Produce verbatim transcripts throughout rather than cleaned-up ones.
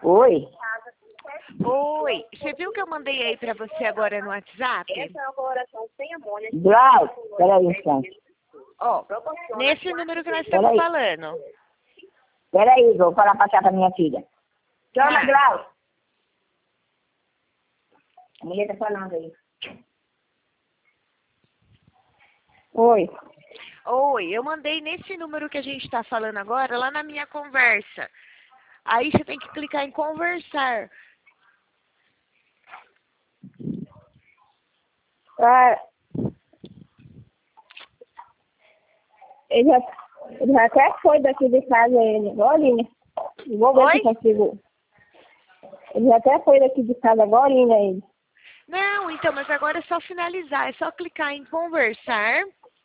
Oi? Oi, você viu que eu mandei aí pra você agora no WhatsApp? Glau, peraí um instante. Ó, nesse número que nós estamos Peraí. falando. Peraí, vou falar pra cá pra minha filha. Chama, Ah. Glau. A mulher tá falando aí. Oi. Oi, eu mandei nesse número que a gente tá falando agora, lá na minha conversa. Aí você tem que clicar em conversar. Ah, ele, já, ele já até foi daqui de casa, ele. Agorinha. Vou ver Oi? se consigo. Ele já até foi daqui de casa agorinha, ele. Não, então, mas agora é só finalizar, é só clicar em conversar.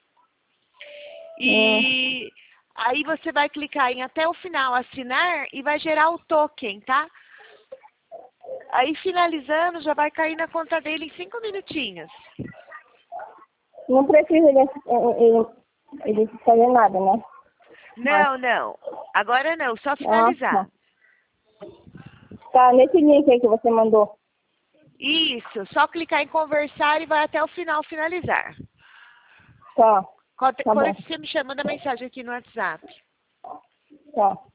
E aí você vai clicar em até o final assinar e vai gerar o token, tá? Aí finalizando já vai cair na conta dele em cinco minutinhos. Não precisa ele, ele, ele fazer nada, né? Não, não. Agora não, só finalizar. Ah, tá. Tá, nesse link aí que você mandou. Isso, só clicar em conversar e vai até o final finalizar. Tá, Quando tá bom. você me chama, manda mensagem aqui no WhatsApp. Tá.